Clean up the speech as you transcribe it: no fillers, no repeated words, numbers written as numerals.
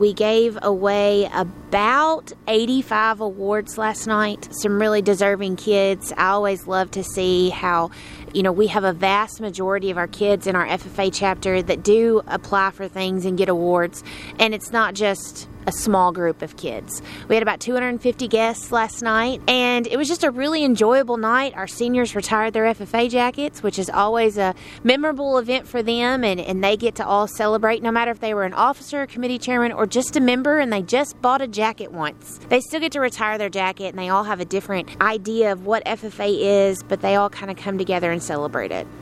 We gave away about 85 awards last night. Some really deserving kids. I always love to see how, we have a vast majority of our kids in our FFA chapter that do apply for things and get awards. And it's not just a small group of kids. We had about 250 guests last night, and it was just a really enjoyable night. Our seniors retired their FFA jackets, which is always a memorable event for them, and they get to all celebrate, no matter if they were an officer, committee chairman, or just a member and they just bought a jacket once. They still get to retire their jacket, and they all have a different idea of what FFA is, but they all kind of come together and celebrate it.